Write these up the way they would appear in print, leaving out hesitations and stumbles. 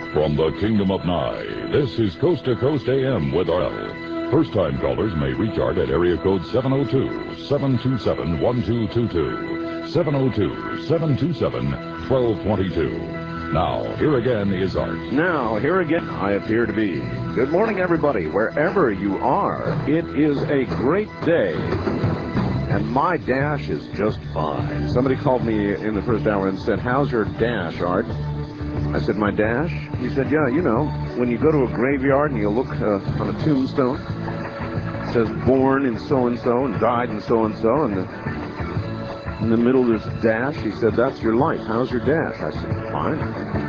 From the Kingdom of Nye, this is Coast to Coast AM with RL. First-time callers may recharge at area code 702-727-1222. 702-727-1222. Now, here again is Art. Now, here again I appear to be. Good morning, everybody, wherever you are. It is a great day, and my dash is just fine. Somebody called me in the first hour and said, "How's your dash, Art?" I said, "My dash?" He said, "Yeah, you know, when you go to a graveyard and you look on a tombstone, it says born in so-and-so and died in so-and-so, and in the middle there's a dash." He said, "That's your life. How's your dash?" I said, "Fine."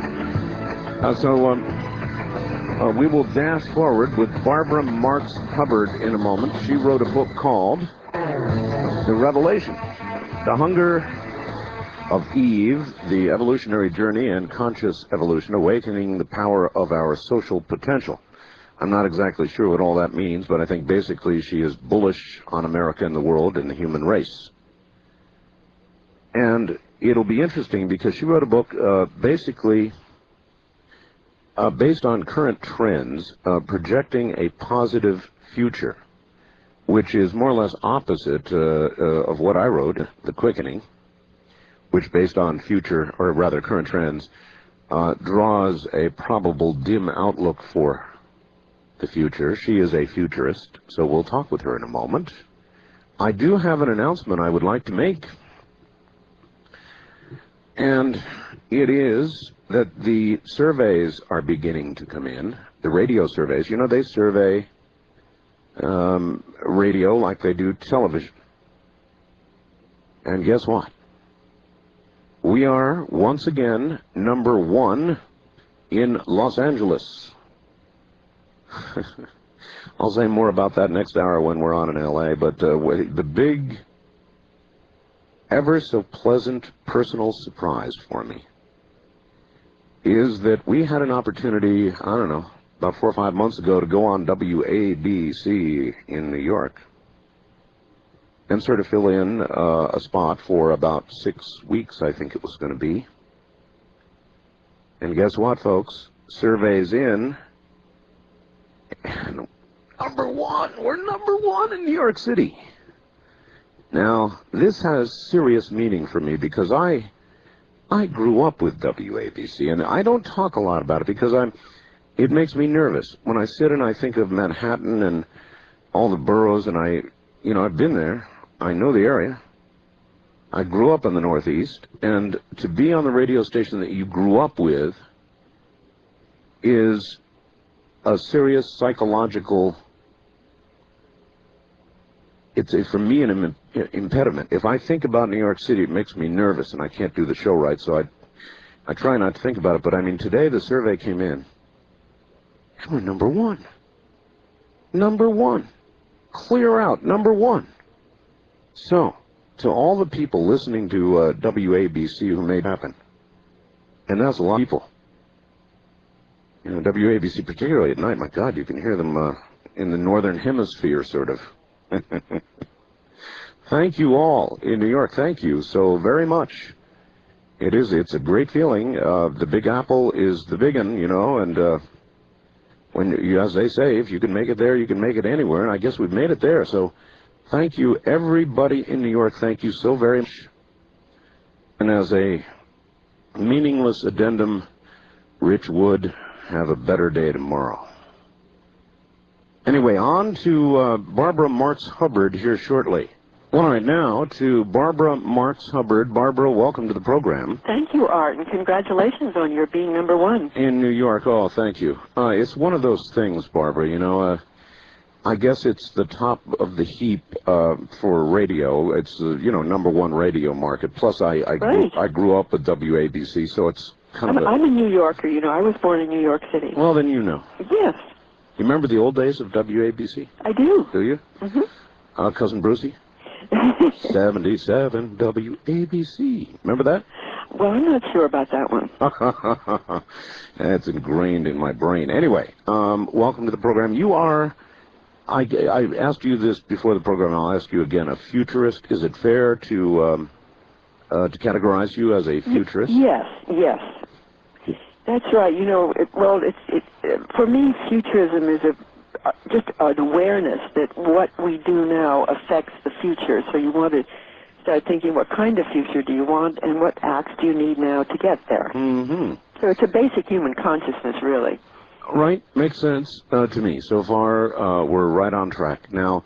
We will dash forward with Barbara Marx Hubbard in a moment. She wrote a book called The Revelation, The Hunger of Eve, The Evolutionary Journey and Conscious Evolution, Awakening the Power of Our Social Potential. I'm not exactly sure what all that means, but I think basically she is bullish on America and the world and the human race. And it'll be interesting because she wrote a book basically based on current trends, projecting a positive future, which is more or less opposite of what I wrote, The Quickening, which, based on future, or rather current trends, draws a probable dim outlook for the future. She is a futurist, so we'll talk with her in a moment. I do have an announcement I would like to make, and it is that the surveys are beginning to come in, the radio surveys. You know, they survey radio like they do television. And guess what? We are, once again, number one in Los Angeles. I'll say more about that next hour when we're on in L.A., but the big, ever so pleasant personal surprise for me is that we had an opportunity, I don't know, about 4 or 5 months ago to go on WABC in New York and sort of fill in a spot for about 6 weeks, I think it was going to be. And guess what, folks? Surveys in. And number one. We're number one in New York City. Now, this has serious meaning for me because I grew up with WABC, and I don't talk a lot about it because it makes me nervous. When I sit and I think of Manhattan and all the boroughs, and I've been there. I know the area. I grew up in the Northeast, and to be on the radio station that you grew up with is a serious psychological, it's for me an impediment. If I think about New York City, it makes me nervous, and I can't do the show right, so I try not to think about it. But I mean, today the survey came in, and we're number one. Number one. Clear out, number one. So, to all the people listening to WABC who made it happen, and that's a lot of people. You know, WABC, particularly at night, my God, you can hear them in the northern hemisphere, sort of. Thank you all in New York. Thank you so very much. It's a great feeling. The Big Apple is the big one, you know, and as they say, if you can make it there, you can make it anywhere, and I guess we've made it there, so thank you, everybody in New York. Thank you so very much. And as a meaningless addendum, Rich Wood, have a better day tomorrow. Anyway, on to Barbara Marx Hubbard here shortly. All right, now to Barbara Marx Hubbard. Barbara, welcome to the program. Thank you, Art, and congratulations on your being number one. In New York. Oh, thank you. It's one of those things, Barbara, you know, I guess it's the top of the heap for radio. It's the, number one radio market. Plus, I grew up with WABC, so it's kind of I'm a New Yorker, you know. I was born in New York City. Well, then you know. Yes. You remember the old days of WABC? I do. Do you? Mm-hmm. Cousin Brucey? 77 WABC. Remember that? Well, I'm not sure about that one. That's ingrained in my brain. Anyway, welcome to the program. You are, I asked you this before the program, I'll ask you again, a futurist. Is it fair to categorize you as a futurist? Yes, yes. That's right. You know, for me, futurism is just an awareness that what we do now affects the future. So you want to start thinking, what kind of future do you want, and what acts do you need now to get there? Mm-hmm. So it's a basic human consciousness, really. Right. Makes sense to me. So far, we're right on track. Now,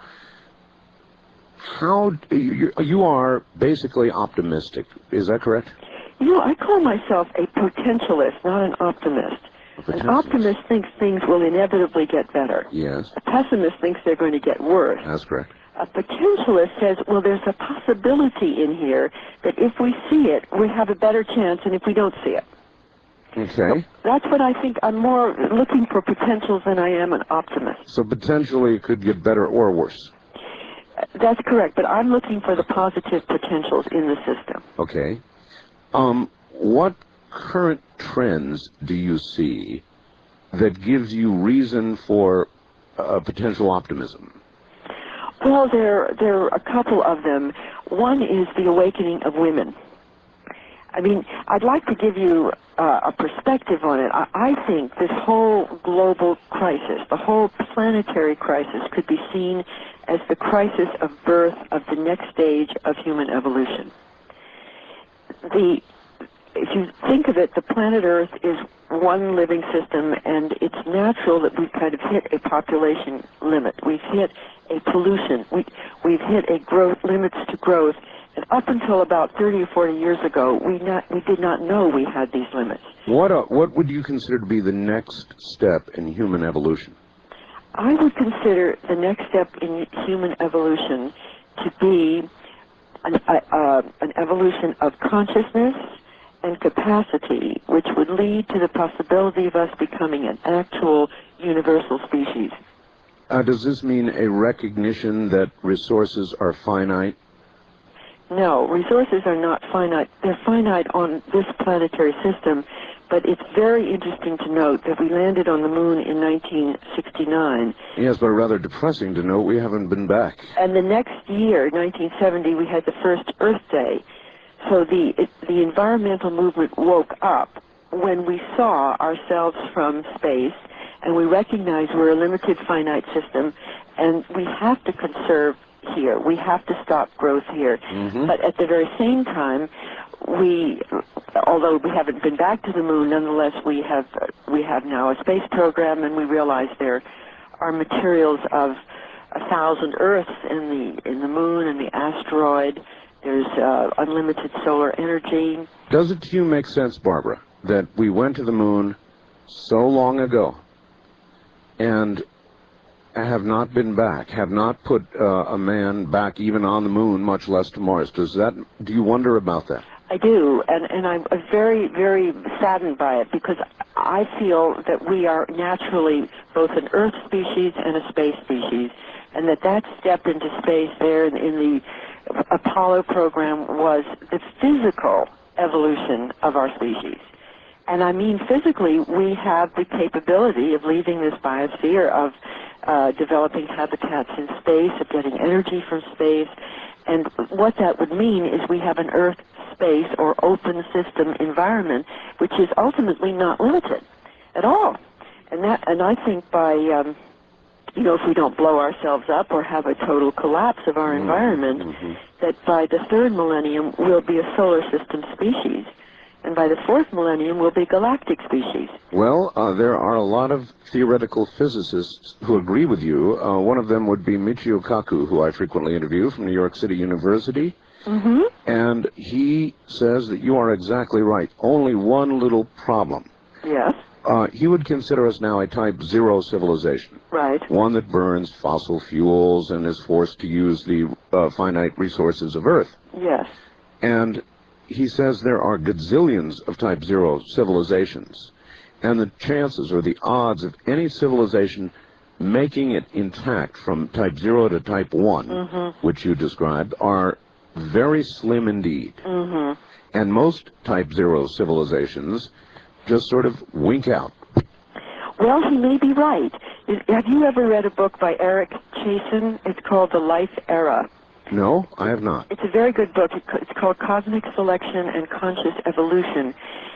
you are basically optimistic. Is that correct? You know, I call myself a potentialist, not an optimist. An optimist thinks things will inevitably get better. Yes. A pessimist thinks they're going to get worse. That's correct. A potentialist says, well, there's a possibility in here that if we see it, we have a better chance than if we don't see it. Okay. So that's what I think. I'm more looking for potentials than I am an optimist. So potentially it could get better or worse. That's correct, but I'm looking for the positive potentials in the system. Okay. What current trends do you see that gives you reason for potential optimism? Well, there are a couple of them. One is the awakening of women. I mean, I'd like to give you a perspective on it. I think this whole global crisis, the whole planetary crisis, could be seen as the crisis of birth of the next stage of human evolution. If you think of it, the planet Earth is one living system, and it's natural that we've kind of hit a population limit. We've hit a pollution. We've hit a limits to growth. And up until about 30 or 40 years ago, we did not know we had these limits. What would you consider to be the next step in human evolution? I would consider the next step in human evolution to be an evolution of consciousness and capacity, which would lead to the possibility of us becoming an actual universal species. Does this mean a recognition that resources are finite? No, resources are not finite. They're finite on this planetary system, but it's very interesting to note that we landed on the moon in 1969. Yes, but rather depressing to note we haven't been back. And the next year, 1970, we had the first Earth Day. So the environmental movement woke up when we saw ourselves from space, and we recognized we're a limited, finite system, and we have to conserve here. We have to stop growth here. Mm-hmm. But at the very same time, although we haven't been back to the moon, nonetheless we have now a space program, and we realize there are materials of 1,000 Earths in the moon and the asteroid. There's unlimited solar energy. Does it to you make sense, Barbara, that we went to the moon so long ago and have not been back, have not put a man back even on the moon, much less to Mars? Do you wonder about that? I do, and I'm very, very saddened by it, because I feel that we are naturally both an Earth species and a space species, and that step into space there in the Apollo program was the physical evolution of our species. And I mean physically, we have the capability of leaving this biosphere, of developing habitats in space, of getting energy from space. And what that would mean is we have an Earth space or open system environment, which is ultimately not limited at all. And I think by if we don't blow ourselves up or have a total collapse of our environment, that by the third millennium we'll be a solar system species. And by the fourth millennium, we'll be galactic species. Well, there are a lot of theoretical physicists who agree with you. One of them would be Michio Kaku, who I frequently interview from New York City University. Mm-hmm. And he says that you are exactly right. Only one little problem. Yes. He would consider us now a type 0 civilization. Right. One that burns fossil fuels and is forced to use the finite resources of Earth. Yes. And he says there are gazillions of type 0 civilizations, and the chances or the odds of any civilization making it intact from type 0 to type 1, which you described, are very slim indeed. Mm-hmm. And most type 0 civilizations just sort of wink out. Well, he may be right. Have you ever read a book by Eric Chasen? It's called The Life Era. No, I have not. It's a very good book. It's called Cosmic Selection and Conscious Evolution.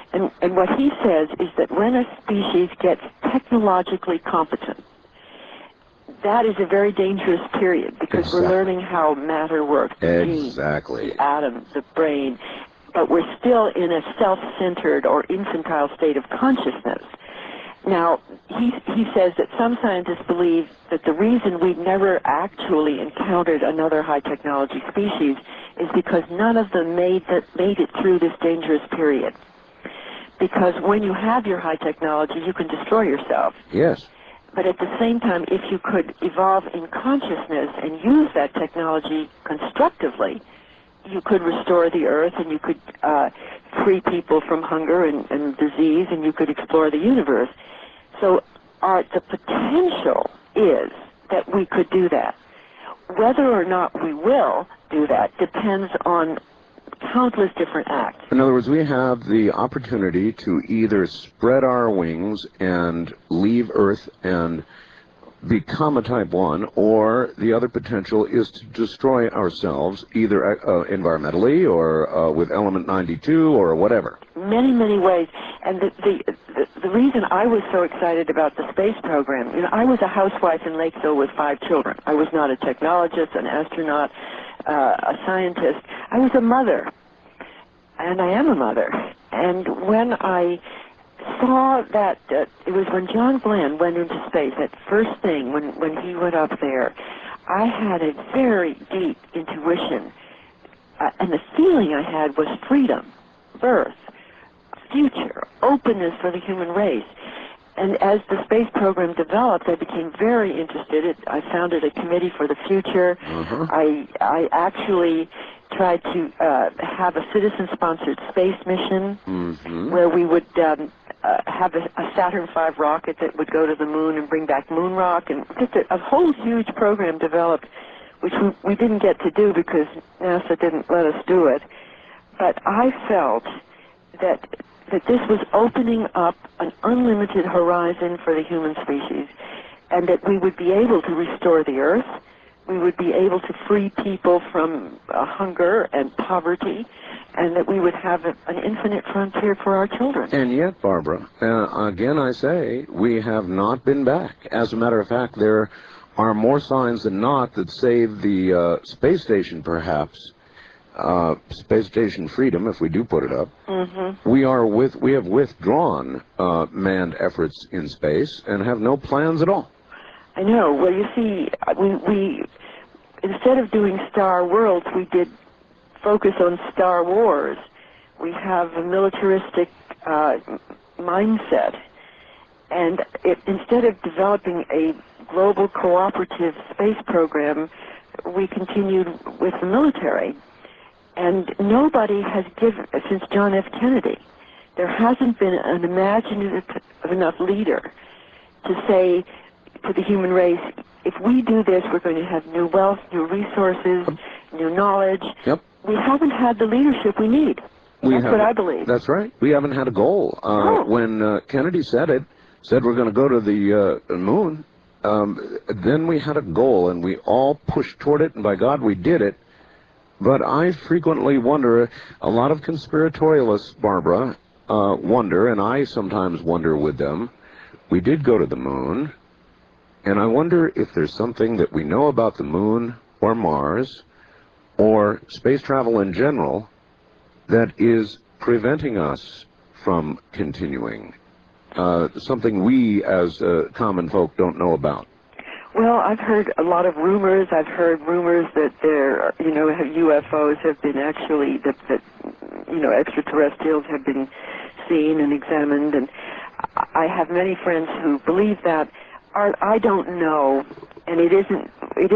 And what he says is that when a species gets technologically competent, that is a very dangerous period because we're learning how matter works, the genes, the atom, the brain, but we're still in a self-centered or infantile state of consciousness. Now, he says that some scientists believe that the reason we've never actually encountered another high-technology species is because none of them made it through this dangerous period. Because when you have your high technology, you can destroy yourself. Yes. But at the same time, if you could evolve in consciousness and use that technology constructively, you could restore the earth and you could free people from hunger and disease, and you could explore the universe. So the potential is that we could do that. Whether or not we will do that depends on countless different acts. In other words, we have the opportunity to either spread our wings and leave Earth and become a Type 1, or the other potential is to destroy ourselves, either environmentally or with Element 92 or whatever. Many, many ways. And the reason I was so excited about the space program, you know, I was a housewife in Lakeville with 5 children. I was not a technologist, an astronaut, a scientist. I was a mother, and I am a mother. And when I saw that, it was when John Glenn went into space, that first thing, when he went up there, I had a very deep intuition, and the feeling I had was freedom, birth, future, openness for the human race. And as the space program developed, I became very interested. I founded a committee for the future. I actually tried to have a citizen-sponsored space mission where we would have a Saturn V rocket that would go to the moon and bring back moon rock, and just a whole huge program developed, which we didn't get to do because NASA didn't let us do it. But I felt that this was opening up an unlimited horizon for the human species, and that we would be able to restore the Earth, we would be able to free people from hunger and poverty, and that we would have an infinite frontier for our children. And yet, Barbara, again I say, we have not been back. As a matter of fact, there are more signs than not that save the space station, perhaps, space station freedom, if we do put it up. We have withdrawn manned efforts in space and have no plans at all. I know. Well, you see, we instead of doing Star Worlds, we did focus on Star Wars. We have a militaristic mindset, and instead of developing a global cooperative space program, we continued with the military. And nobody has given, since John F. Kennedy, there hasn't been an imaginative enough leader to say to the human race, if we do this, we're going to have new wealth, new resources, new knowledge. Yep. We haven't had the leadership we need. That's what I believe. That's right. We haven't had a goal. When Kennedy said we're going to go to the moon, then we had a goal, and we all pushed toward it, and by God, we did it. But I frequently wonder, a lot of conspiratorialists, Barbara, wonder, and I sometimes wonder with them, we did go to the moon, and I wonder if there's something that we know about the moon or Mars or space travel in general that is preventing us from continuing, something we as common folk don't know about. Well, I've heard a lot of rumors. I've heard rumors that there, UFOs have been actually, that extraterrestrials have been seen and examined, and I have many friends who believe that. I don't know, and it isn't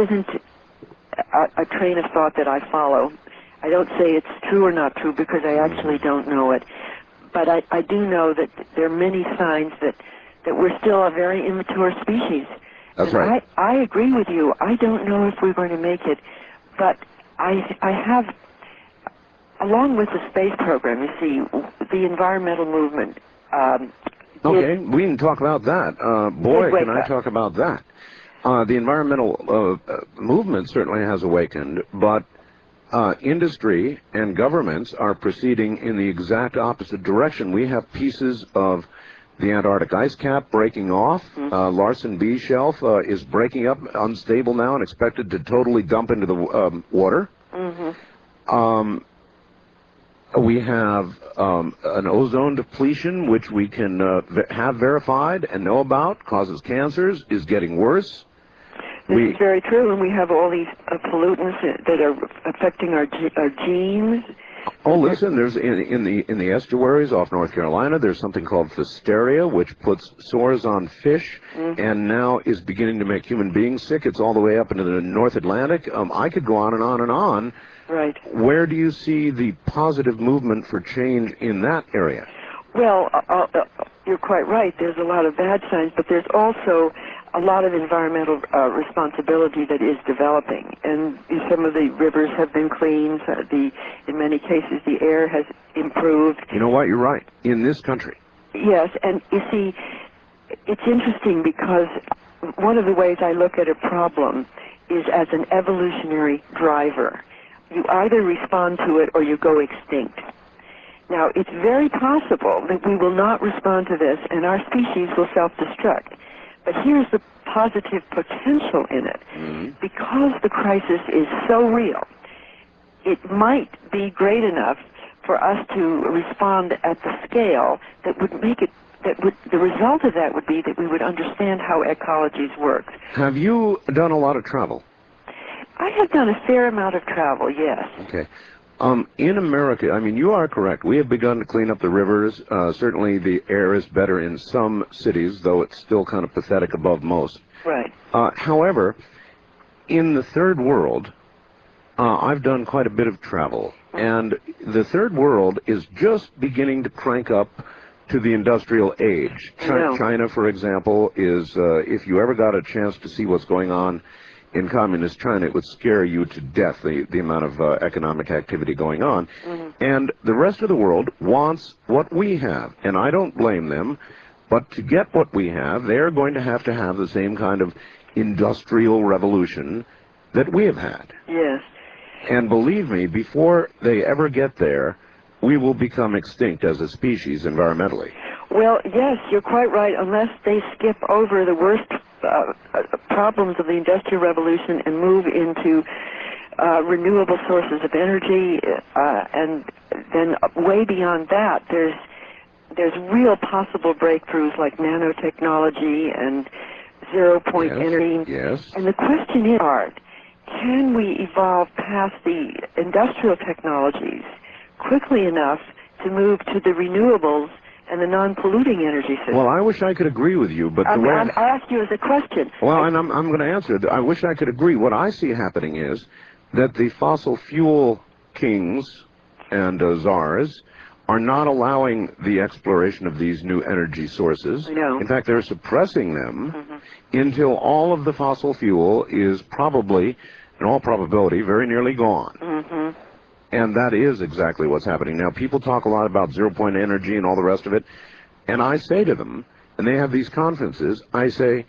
a train of thought that I follow. I don't say it's true or not true because I actually don't know it, but I do know that there are many signs that we're still a very immature species. That's right. I agree with you. I don't know if we're going to make it, but I have, along with the space program, you see, the environmental movement. Okay, we can talk about that. Boy, can I talk about that. The environmental movement certainly has awakened, but industry and governments are proceeding in the exact opposite direction. We have pieces of the Antarctic ice cap breaking off. Larsen B shelf is breaking up, unstable now, and expected to totally dump into the water. We have an ozone depletion, which we can have verified and know about, causes cancers, is getting worse. This is very true, and we have all these pollutants that are affecting our genes. Oh, listen, there's in the estuaries off North Carolina, there's something called Pfiesteria, which puts sores on fish, and now is beginning to make human beings sick. It's all the way up into the North Atlantic. I could go on and on and on. Right. Where do you see the positive movement for change in that area? Well, you're quite right. There's a lot of bad signs, but there's also a lot of environmental responsibility that is developing. And some of the rivers have been cleaned. In many cases, the air has improved. You know what? You're right. In this country. Yes, and you see, it's interesting because one of the ways I look at a problem is as an evolutionary driver. You either respond to it or you go extinct. Now, it's very possible that we will not respond to this and our species will self-destruct. But here's the positive potential in it. Because the crisis is so real, it might be great enough for us to respond at the scale that would make it, the result of that would be that we would understand how ecologies work. Have you done a lot of travel? I have done a fair amount of travel, yes. Okay. In America, I mean, you are correct. We have begun to clean up the rivers. Certainly the air is better in some cities, though it's still kind of pathetic above most. Right. However, in the third world, I've done quite a bit of travel. And the third world is just beginning to crank up to the industrial age. China, for example, is, if you ever got a chance to see what's going on in communist China, it would scare you to death, the amount of economic activity going on. And the rest of the world wants what we have, and I don't blame them, but to get what we have, they're going to have the same kind of industrial revolution that we have had. Yes. And believe me, before they ever get there, we will become extinct as a species environmentally. Well, yes, you're quite right, unless they skip over the worst problems of the Industrial Revolution and move into renewable sources of energy, and then way beyond that, there's real possible breakthroughs like nanotechnology and zero-point energy. Yes. And the question is, Art, can we evolve past the industrial technologies quickly enough to move to the renewables and the non-polluting energy system? Well, I wish I could agree with you, but the way I ask you as a question. Well, and I'm going to answer it. I wish I could agree. What I see happening is that the fossil fuel kings and czars are not allowing the exploration of these new energy sources. I know. In fact, they're suppressing them until all of the fossil fuel is probably, in all probability, very nearly gone. And that is exactly what's happening. Now, people talk a lot about zero-point energy and all the rest of it, and I say to them, and they have these conferences, I say,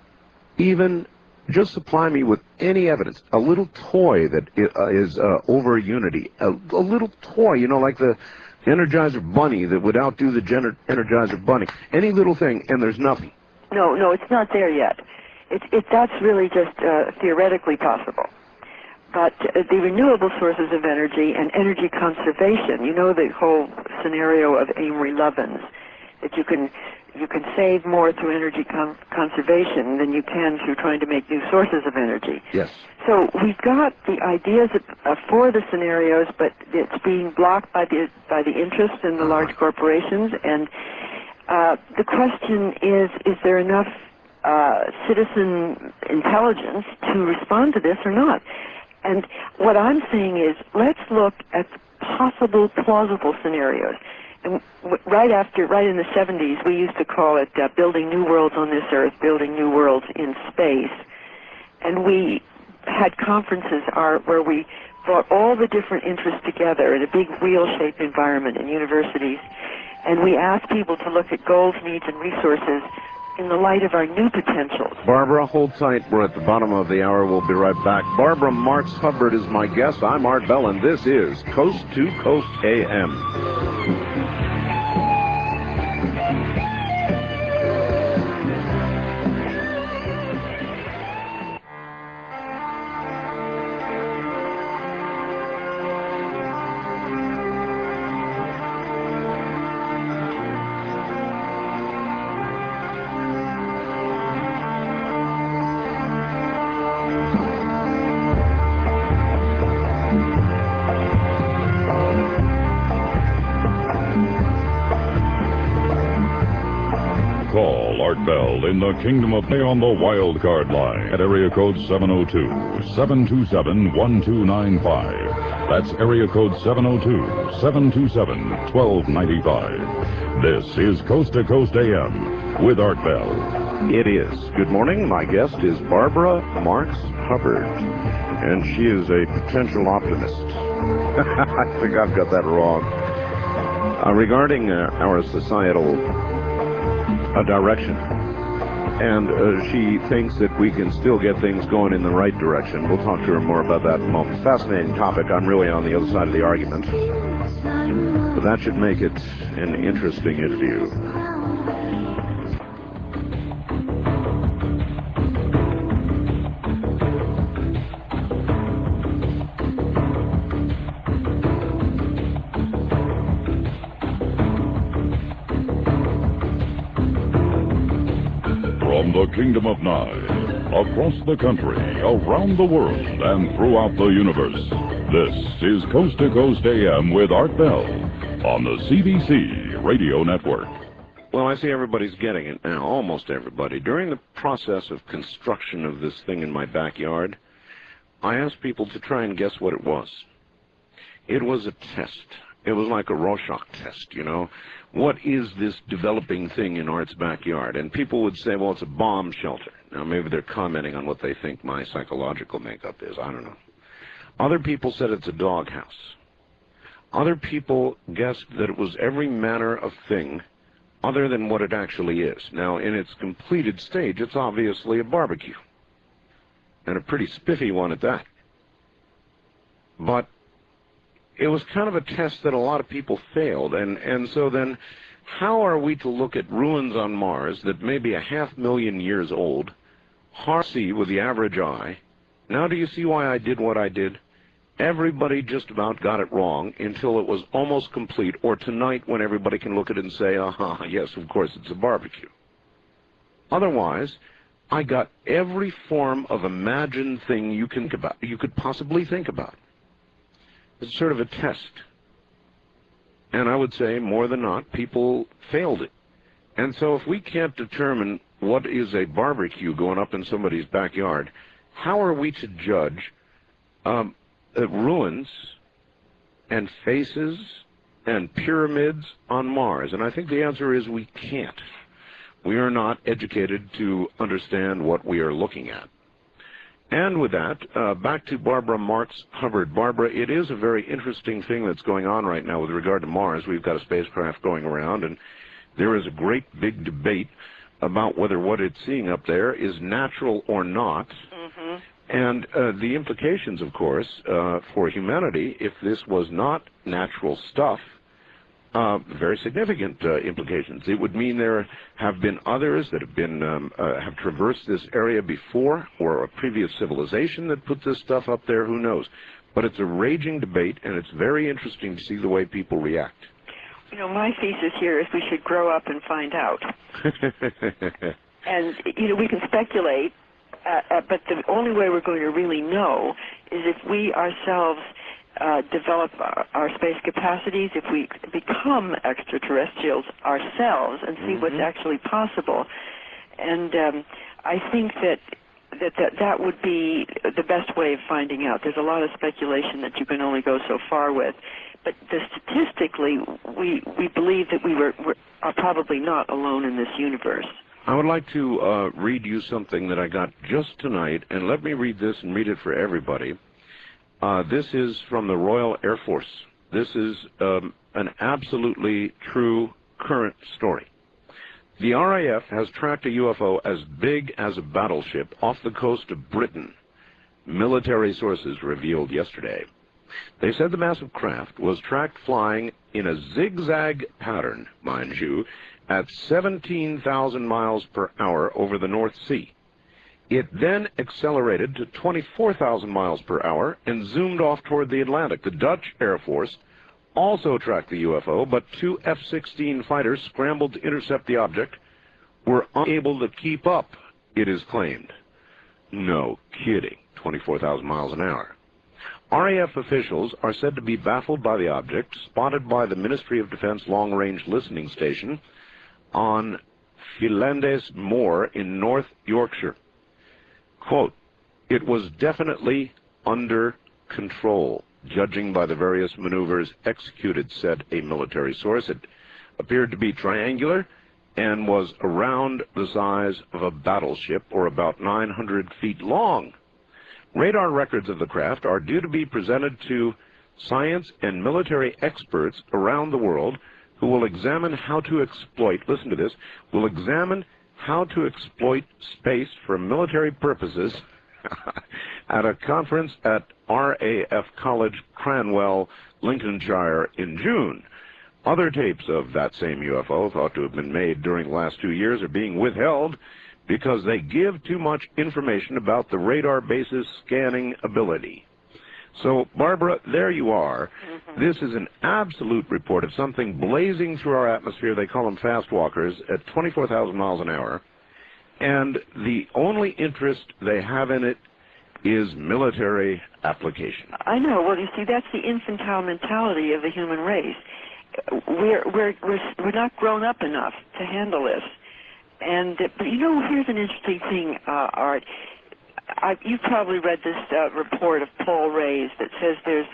even just supply me with any evidence, a little toy that is over unity, a little toy, you know, like the Energizer Bunny that would outdo the Energizer Bunny, any little thing, and there's nothing. No, it's not there yet. That's really just theoretically possible. But the renewable sources of energy and energy conservation, you know the whole scenario of Amory Lovins, that you can save more through energy conservation than you can through trying to make new sources of energy. Yes. So we've got the ideas for the scenarios, but it's being blocked by the interests in the large corporations. And the question is there enough citizen intelligence to respond to this or not? And what I'm saying is, let's look at possible, plausible scenarios. And right in the 70s, we used to call it building new worlds on this earth, building new worlds in space. And we had conferences where we brought all the different interests together in a big wheel-shaped environment in universities. And we asked people to look at goals, needs, and resources in the light of our new potentials. Barbara, hold tight. We're at the bottom of the hour. We'll be right back. Barbara Marx Hubbard is my guest. I'm Art Bell, and this is Coast to Coast AM. Call Art Bell in the Kingdom of May on the wild card line at area code 702-727-1295. That's area code 702-727-1295. This is Coast to Coast AM with Art Bell. It is. Good morning. My guest is Barbara Marx Hubbard, and she is a potential optimist. I think I've got that wrong. Regarding our societal direction, and she thinks that we can still get things going in the right direction. We'll talk to her more about that in a moment. Fascinating topic. I'm really on the other side of the argument, but that should make it an interesting interview. From the Kingdom of Nye, across the country, around the world, and throughout the universe, this is Coast to Coast AM with Art Bell on the CBC Radio Network. Well, I see everybody's getting it now, almost everybody. During the process of construction of this thing in my backyard, I asked people to try and guess what it was. It was a test. It was like a Rorschach test, you know. What is this developing thing in Art's backyard? And people would say, well, it's a bomb shelter. Now, maybe they're commenting on what they think my psychological makeup is. I don't know. Other people said it's a doghouse. Other people guessed that it was every manner of thing other than what it actually is. Now, in its completed stage, it's obviously a barbecue. And a pretty spiffy one at that. But it was kind of a test that a lot of people failed, and so then how are we to look at ruins on Mars that may be 500,000 years old, hard to see with the average eye? Now do you see why I did what I did? Everybody just about got it wrong until it was almost complete, or tonight when everybody can look at it and say, yes, of course, it's a barbecue. Otherwise, I got every form of imagined thing you could possibly think about. It's sort of a test. And I would say, more than not, people failed it. And so if we can't determine what is a barbecue going up in somebody's backyard, how are we to judge ruins and faces and pyramids on Mars? And I think the answer is we can't. We are not educated to understand what we are looking at. And with that, back to Barbara Marx Hubbard. Barbara, it is a very interesting thing that's going on right now with regard to Mars. We've got a spacecraft going around, and there is a great big debate about whether what it's seeing up there is natural or not. Mm-hmm. And the implications, of course, for humanity, if this was not natural stuff, very significant implications. It would mean there have been others that have been have traversed this area before, or a previous civilization that put this stuff up there. Who knows? But it's a raging debate, and it's very interesting to see the way people react. You know, my thesis here is we should grow up and find out. And you know, we can speculate, but the only way we're going to really know is if we ourselves develop our space capacities, if we become extraterrestrials ourselves and see what's actually possible. And I think that would be the best way of finding out. There's a lot of speculation that you can only go so far with. But statistically, we believe that we are probably not alone in this universe. I would like to read you something that I got just tonight, and let me read this and read it for everybody. This is from the Royal Air Force. This is an absolutely true current story. The RAF has tracked a UFO as big as a battleship off the coast of Britain, military sources revealed yesterday. They said the massive craft was tracked flying in a zigzag pattern, mind you, at 17,000 miles per hour over the North Sea. It then accelerated to 24,000 miles per hour and zoomed off toward the Atlantic. The Dutch Air Force also tracked the UFO, but two F-16 fighters scrambled to intercept the object, were unable to keep up, it is claimed. No kidding, 24,000 miles an hour. RAF officials are said to be baffled by the object, spotted by the Ministry of Defense long-range listening station on Philandes Moor in North Yorkshire. Quote, "It was definitely under control, judging by the various maneuvers executed," said a military source. It appeared to be triangular and was around the size of a battleship, or about 900 feet long. Radar records of the craft are due to be presented to science and military experts around the world who will examine how to exploit, listen to this, will examine how to exploit space for military purposes at a conference at RAF College, Cranwell, Lincolnshire in June. Other tapes of that same UFO, thought to have been made during the last 2 years, are being withheld because they give too much information about the radar base's scanning ability. So, Barbara, there you are. This is an absolute report of something blazing through our atmosphere. They call them fast walkers at 24,000 miles an hour. And the only interest they have in it is military application. I know. Well, you see, that's the infantile mentality of the human race. We're not grown up enough to handle this. And but you know, here's an interesting thing, Art. You've probably read this report of Paul Ray's that says there's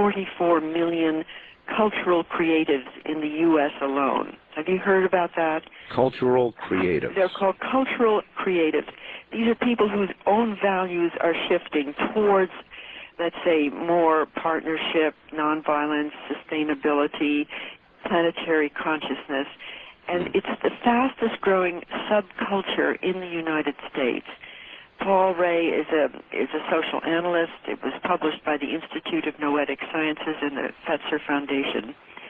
44 million cultural creatives in the U.S. alone. Have you heard about that? Cultural creatives. They're called cultural creatives. These are people whose own values are shifting towards, let's say, more partnership, nonviolence, sustainability, planetary consciousness. And it's the fastest growing subculture in the United States. Paul Ray is a social analyst. It was published by the Institute of Noetic Sciences and the Fetzer Foundation.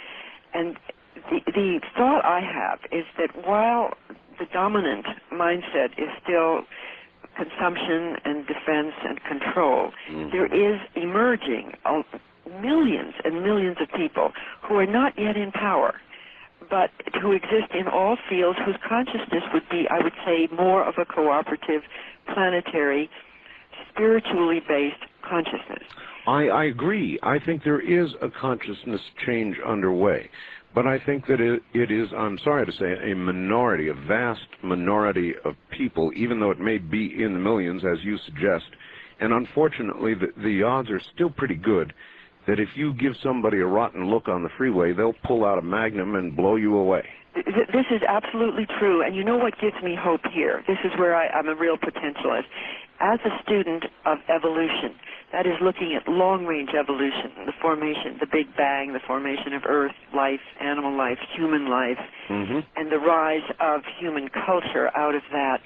And the thought I have is that while the dominant mindset is still consumption and defense and control, there is emerging millions and millions of people who are not yet in power, but who exist in all fields, whose consciousness would be, I would say, more of a cooperative, planetary, spiritually based consciousness. I agree. I think there is a consciousness change underway. But I think that it is, I'm sorry to say, a minority, a vast minority of people, even though it may be in the millions, as you suggest. And unfortunately, the odds are still pretty good that if you give somebody a rotten look on the freeway, they'll pull out a Magnum and blow you away. This is absolutely true, and you know what gives me hope here? This is where I'm a real potentialist. As a student of evolution, that is looking at long-range evolution, the formation, the Big Bang, the formation of Earth, life, animal life, human life, and the rise of human culture out of that,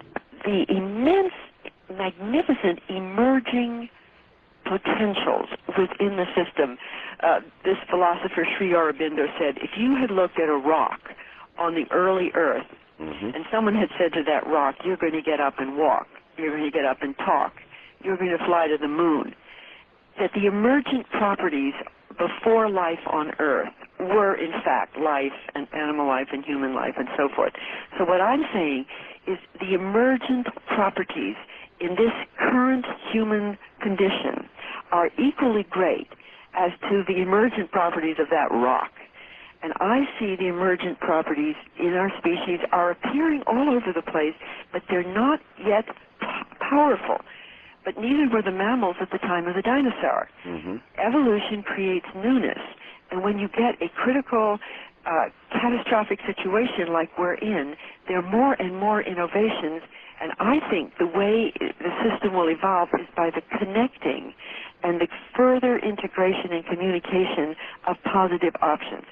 the immense, magnificent, emerging potentials within the system. This philosopher Sri Aurobindo said, if you had looked at a rock on the early Earth, and someone had said to that rock, you're going to get up and walk, you're going to get up and talk, you're going to fly to the moon, that the emergent properties before life on Earth were, in fact, life and animal life and human life and so forth. So what I'm saying is the emergent properties in this current human condition are equally great as to the emergent properties of that rock. And I see the emergent properties in our species are appearing all over the place, but they're not yet powerful. But neither were the mammals at the time of the dinosaur. Evolution creates newness. And when you get a critical, catastrophic situation like we're in, there are more and more innovations. And I think the way the system will evolve is by the connecting and the further integration and communication of positive options.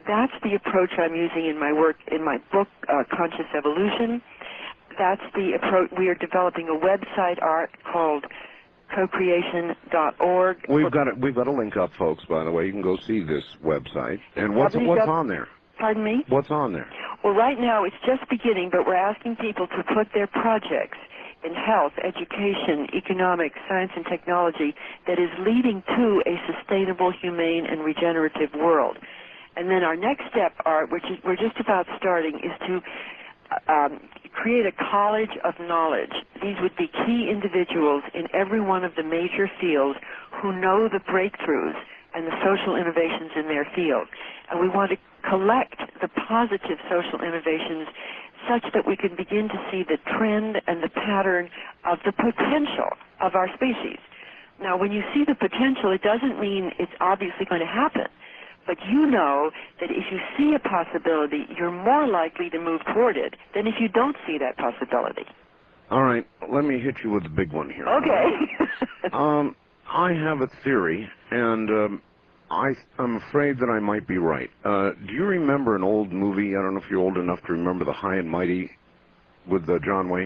That's the approach I'm using in my work, in my book, Conscious Evolution. That's the approach. We are developing a website, Art, called cocreation.org. We've got a link up, folks, by the way. You can go see this website. And what's on there? Pardon me? What's on there? Well, right now it's just beginning, but we're asking people to put their projects in health, education, economics, science, and technology that is leading to a sustainable, humane, and regenerative world. And then our next step, Art, which is we're just about starting, is to create a college of knowledge. These would be key individuals in every one of the major fields who know the breakthroughs and the social innovations in their field. And we want to collect the positive social innovations such that we can begin to see the trend and the pattern of the potential of our species. Now, when you see the potential, it doesn't mean it's obviously going to happen. But you know that if you see a possibility, you're more likely to move toward it than if you don't see that possibility. All right, let me hit you with the big one here. Okay. I have a theory, and I'm afraid that I might be right. Do you remember an old movie? I don't know if you're old enough to remember The High and Mighty with John Wayne.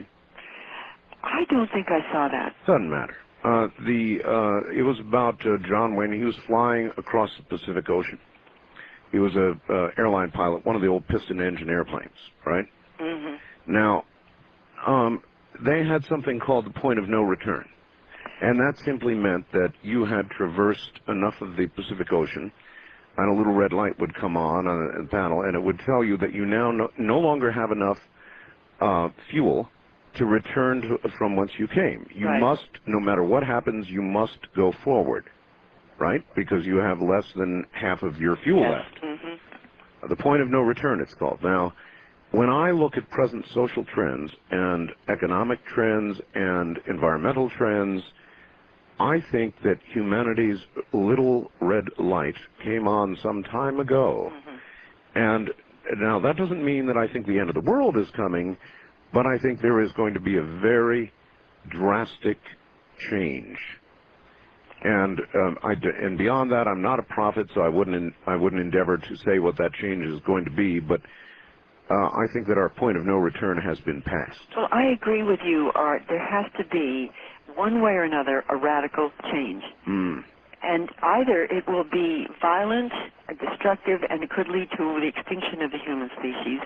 I don't think I saw that. Doesn't matter. It was about John Wayne. He was flying across the Pacific Ocean. He was a airline pilot, one of the old piston engine airplanes, right? Mm-hmm. Now, they had something called the point of no return. And that simply meant that you had traversed enough of the Pacific Ocean, and a little red light would come on a panel, and it would tell you that you now no longer have enough fuel to return from whence you came. You Right. must, no matter what happens, you must go forward, right? Because you have less than half of your fuel Yes. left. Mm-hmm. The point of no return, it's called. Now, when I look at present social trends and economic trends and environmental trends, I think that humanity's little red light came on some time ago. Mm-hmm. And now that doesn't mean that I think the end of the world is coming, but I think there is going to be a very drastic change. And and beyond that, I'm not a prophet, so I wouldn't endeavor to say what that change is going to be. But I think that our point of no return has been passed. Well, I agree with you, Art. There has to be, one way or another, a radical change. Mm. And either it will be violent, destructive, and it could lead to the extinction of the human species,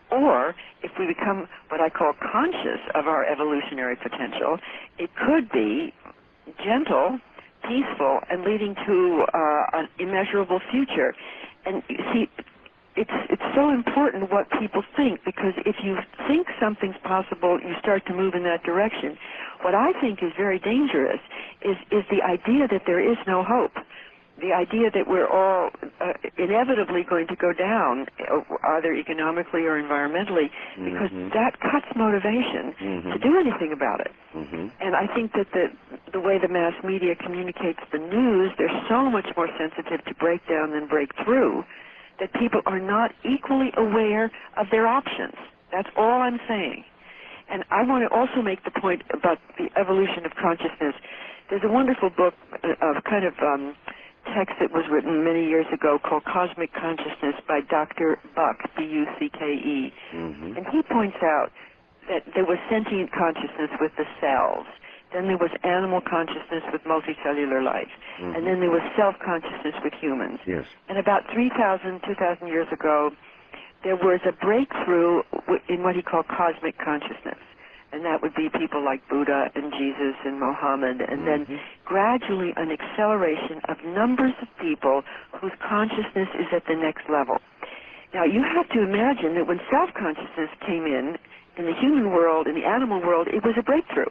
or if we become what I call conscious of our evolutionary potential, it could be gentle, peaceful, and leading to an immeasurable future. And you see, it's so important what people think, because if you think something's possible, you start to move in that direction. What I think is very dangerous is the idea that there is no hope, the idea that we're all inevitably going to go down, either economically or environmentally, because that cuts motivation to do anything about it. And I think that the way the mass media communicates the news, they're so much more sensitive to breakdown than breakthrough, that people are not equally aware of their options. That's all I'm saying. And I want to also make the point about the evolution of consciousness. There's a wonderful book of kind of text that was written many years ago called Cosmic Consciousness by Dr. Buck, B-U-C-K-E. And he points out that there was sentient consciousness with the cells. Then there was animal consciousness with multicellular life. And then there was self-consciousness with humans. Yes. And about 3,000, 2,000 years ago, there was a breakthrough in what he called cosmic consciousness. And that would be people like Buddha and Jesus and Mohammed. And then gradually an acceleration of numbers of people whose consciousness is at the next level. Now, you have to imagine that when self-consciousness came in the human world, in the animal world, it was a breakthrough.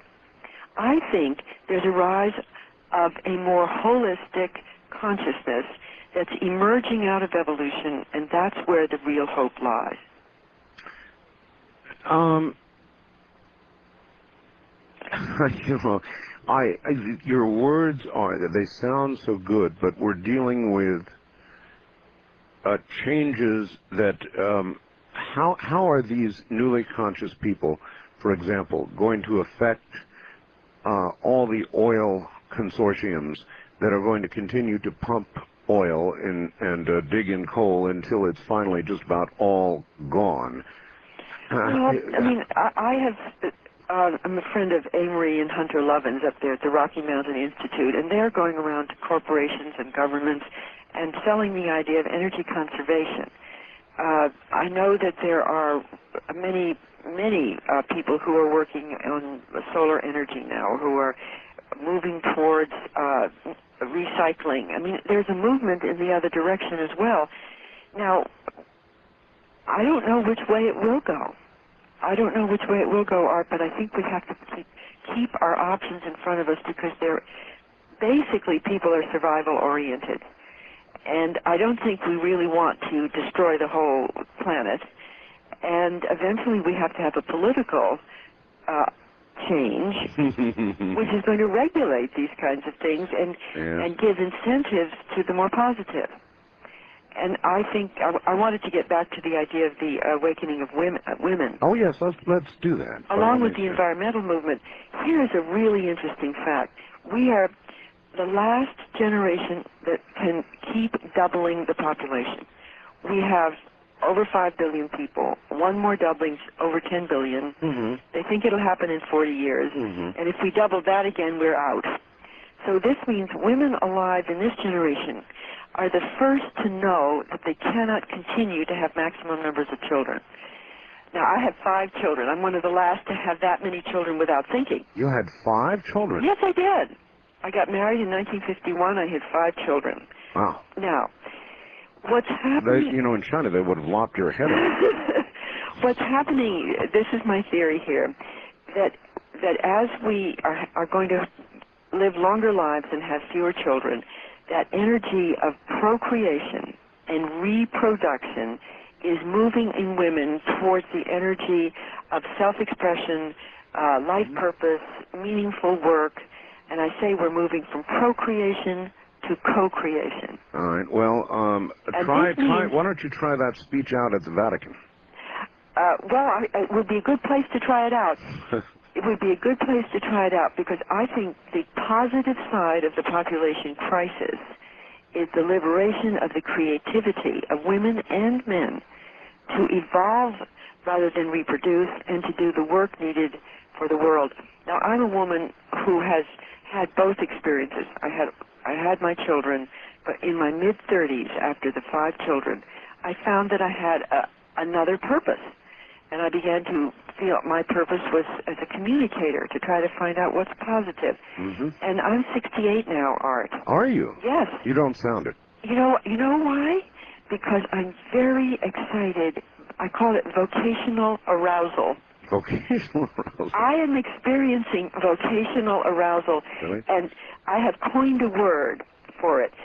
I think there's a rise of a more holistic consciousness that's emerging out of evolution, and that's where the real hope lies. You know, your words they sound so good, but we're dealing with changes that, how are these newly conscious people, for example, going to affect all the oil consortiums that are going to continue to pump oil and dig in coal until it's finally just about all gone. Well, I mean, I have. I'm a friend of Amory and Hunter Lovins up there at the Rocky Mountain Institute, and they're going around to corporations and governments and selling the idea of energy conservation. I know that there are many people who are working on solar energy now, who are moving towards recycling. I mean, there's a movement in the other direction as well. Now, I don't know which way it will go. Art, but I think we have to keep our options in front of us, because they're basically, people are survival oriented. And I don't think we really want to destroy the whole planet. And eventually we have to have a political change, which is going to regulate these kinds of things and give incentives to the more positive. And I think I wanted to get back to the idea of the awakening of women. Oh yes, let's do that. Along with the environmental movement, here is a really interesting fact. We are the last generation that can keep doubling the population. We have over 5 billion people. One more doubling's over 10 billion. Mm-hmm. They think it'll happen in 40 years. Mm-hmm. And if we double that again, we're out. So this means women alive in this generation are the first to know that they cannot continue to have maximum numbers of children. Now, I have 5 children. I'm one of the last to have that many children without thinking. You had 5 children? Yes, I did. I got married in 1951. I had 5 children. Wow. Now, what's happening... in China, they would have lopped your head off. What's happening, this is my theory here, that as we are going to live longer lives and have fewer children, that energy of procreation and reproduction is moving in women towards the energy of self-expression, life purpose, meaningful work, and I say we're moving from procreation to co-creation. All right. Well, why don't you try that speech out at the Vatican? It would be a good place to try it out. It would be a good place to try it out, because I think the positive side of the population crisis is the liberation of the creativity of women and men to evolve rather than reproduce, and to do the work needed for the world. Now, I'm a woman who has had both experiences. I had my children, but in my mid-30s, after the 5 children, I found that I had another purpose. And I began to feel my purpose was as a communicator, to try to find out what's positive. Mm-hmm. And I'm 68 now, Art. Are you? Yes. You don't sound it. You know why? Because I'm very excited. I call it vocational arousal. Vocational arousal? I am experiencing vocational arousal. Really? And I have coined a word for it.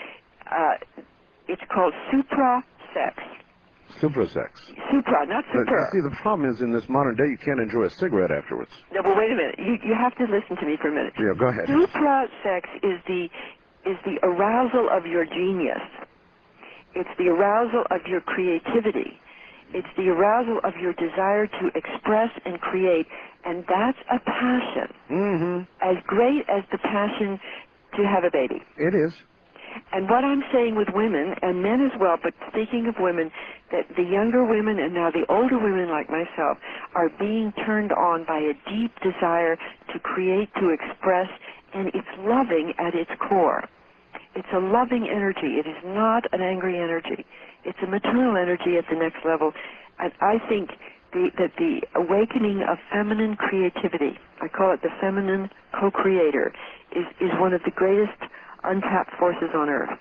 It's called supra-sex. Suprasex. Supra, not super. See, the problem is, in this modern day, you can't enjoy a cigarette afterwards. No, but wait a minute. You have to listen to me for a minute. Yeah, go ahead. Supra-sex is the arousal of your genius. It's the arousal of your creativity. It's the arousal of your desire to express and create, and that's a passion. Mm-hmm. As great as the passion to have a baby. It is. And what I'm saying with women, and men as well, but speaking of women, that the younger women and now the older women like myself are being turned on by a deep desire to create, to express, and it's loving at its core. It's a loving energy. It is not an angry energy. It's a maternal energy at the next level. And I think that the awakening of feminine creativity, I call it the feminine co-creator, is one of the greatest untapped forces on Earth.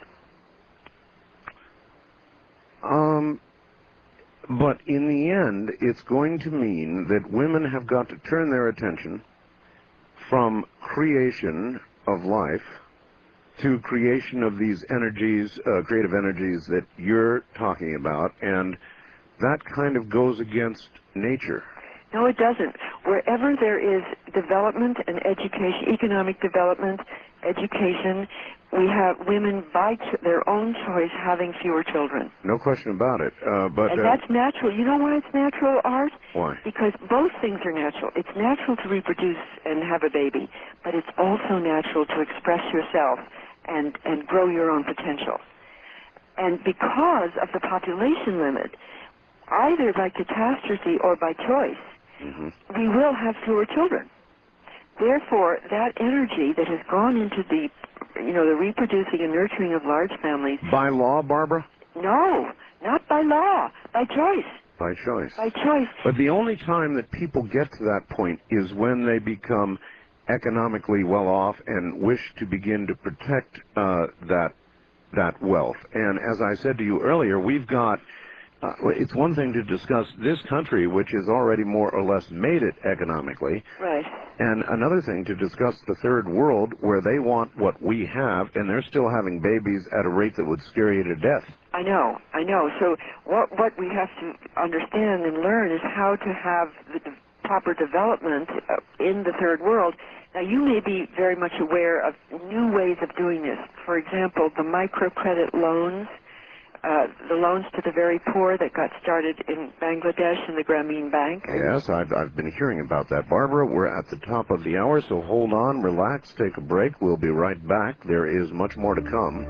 But in the end, it's going to mean that women have got to turn their attention from creation of life to creation of these energies, creative energies that you're talking about, and that kind of goes against nature. No, it doesn't. Wherever there is development and education, economic development, education, we have women by their own choice having fewer children. No question about it. And that's natural. You know why it's natural, Art? Why? Because both things are natural. It's natural to reproduce and have a baby, but it's also natural to express yourself and grow your own potential. And because of the population limit, either by catastrophe or by choice, we will have fewer children. Therefore, that energy that has gone into the reproducing and nurturing of large families. By law, Barbara? No, not by law, by choice. By choice. By choice. But the only time that people get to that point is when they become economically well off and wish to begin to protect that wealth. And as I said to you earlier, we've got, it's one thing to discuss this country, which has already more or less made it economically. Right. And another thing to discuss the third world, where they want what we have, and they're still having babies at a rate that would scare you to death. I know. So what we have to understand and learn is how to have the proper development in the third world. Now, you may be very much aware of new ways of doing this. For example, the microcredit loans, the loans to the very poor that got started in Bangladesh in the Grameen Bank. Yes, I've been hearing about that. Barbara, we're at the top of the hour, so hold on, relax, take a break. We'll be right back. There is much more to come.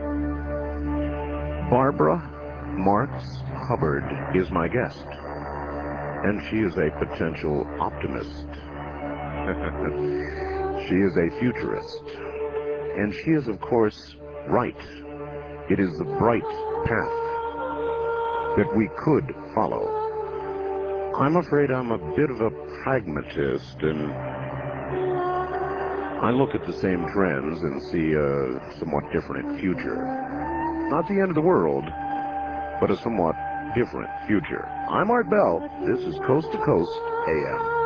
Barbara Marx Hubbard is my guest, and she is a potential optimist. She is a futurist, and she is, of course, right. It is the bright path that we could follow. I'm afraid I'm a bit of a pragmatist, and I look at the same trends and see a somewhat different future. Not the end of the world, but a somewhat different future. I'm Art Bell. This is Coast to Coast AM.